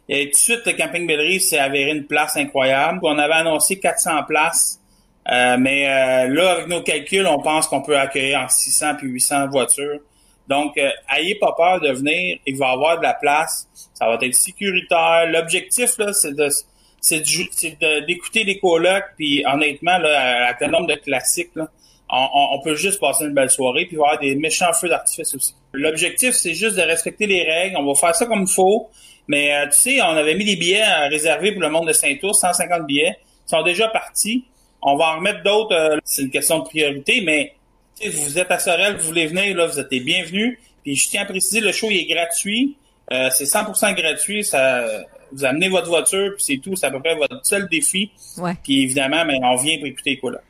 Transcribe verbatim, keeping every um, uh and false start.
Et tout de suite, le Camping Belle-Rive s'est avéré une place incroyable. On avait annoncé quatre cents places, euh, mais euh, là, avec nos calculs, on pense qu'on peut accueillir entre six cents puis huit cents voitures. Donc, euh, ayez pas peur de venir. Il va y avoir de la place. Ça va être sécuritaire. L'objectif, là, c'est de c'est, de, c'est de, d'écouter les colocs. Puis, honnêtement, là, avec le nombre de classiques, là, on, on, on peut juste passer une belle soirée. Puis, il va y avoir des méchants feux d'artifice aussi. L'objectif, c'est juste de respecter les règles. On va faire ça comme il faut. Mais, euh, tu sais, on avait mis des billets euh, réservés pour le monde de Saint-Ours, cent cinquante billets. Ils sont déjà partis. On va en remettre d'autres. Euh, c'est une question de priorité, mais si vous êtes à Sorel, vous voulez venir, là, vous êtes les bienvenus. Puis je tiens à préciser, le show il est gratuit. Euh, c'est cent pour cent gratuit. Ça, vous amenez votre voiture, puis c'est tout. C'est à peu près votre seul défi. Ouais. Puis évidemment, ben, on vient pour écouter quoi là.